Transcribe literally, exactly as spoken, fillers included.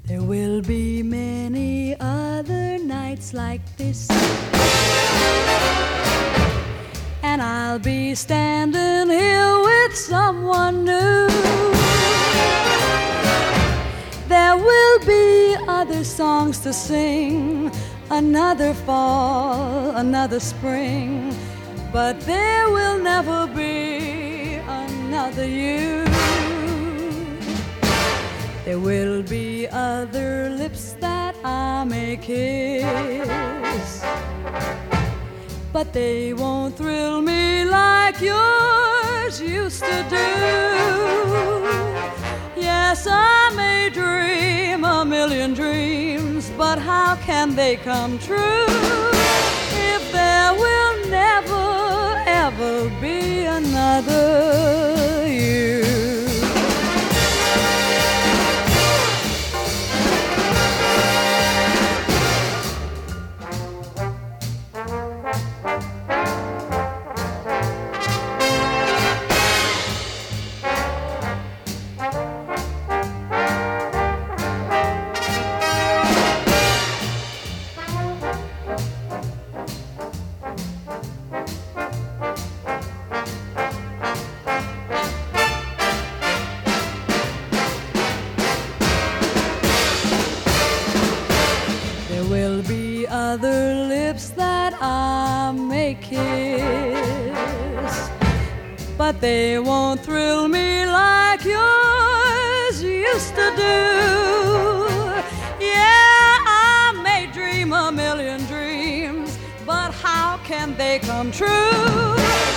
There will be many other nights like this, and I'll be standing here with someone new. There will be other songs to sing, another fall, another spring, but there will never be another you. There will be other lips that I may kiss, but they won't thrill me like yours used to do. Yes, I may dream a million dreams, but how can they come true if there will never, ever be another you? There will be other lips that I may kiss, but they won't thrill me like yours used to do. Yeah, I may dream a million dreams, but how can they come true